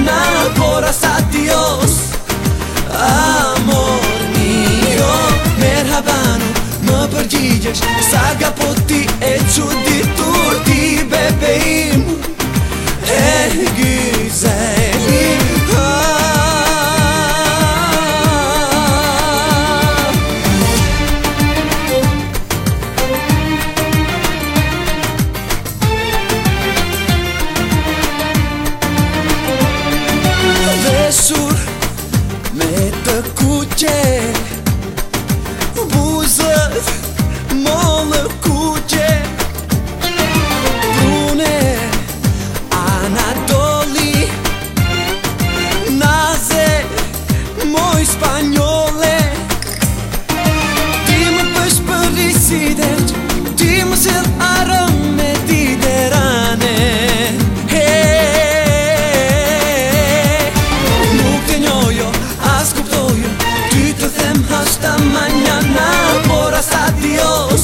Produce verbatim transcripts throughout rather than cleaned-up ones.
mañana, horas adiós, amor mio. Merhaban, mă përgjigjesh, saga po ti e çuditur ti bebeğim, e güzelim. Veshur me të kuqe, buzët mollë kuqe, brune Anadoli, naze moj spanjole. Ti më bësh për i siderq, ti më sill arëm mediterane. Hasta mañana, horas adiós,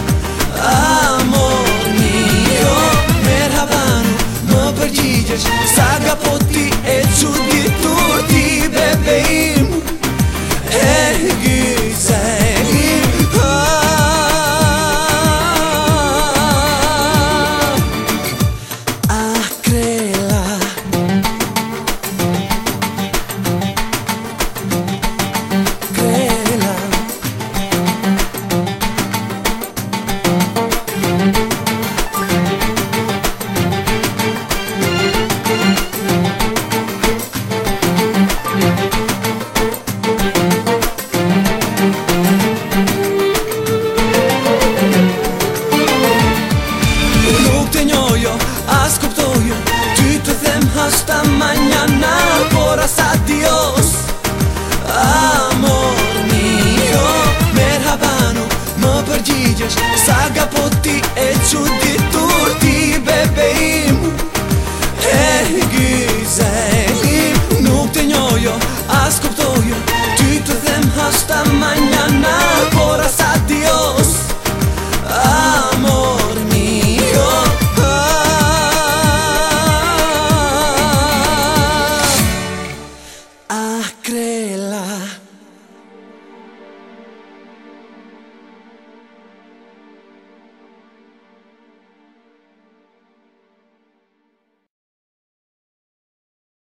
amor mio. Merhaban, mă përgjigjesh, saga po ti e çuditur ti bebeğim, e güzelim. Ah, Krela, as kuptoju, ty të them hasta mañana, horas adiós, amor mio. Merhabanu, më përgjigjesh, saga po ti e çuditur ti bebeğim, e güzelim. Nuk të njojo, as kuptoju, ty të them hasta mañana, horas adiós, amor mio. Ah, Krela.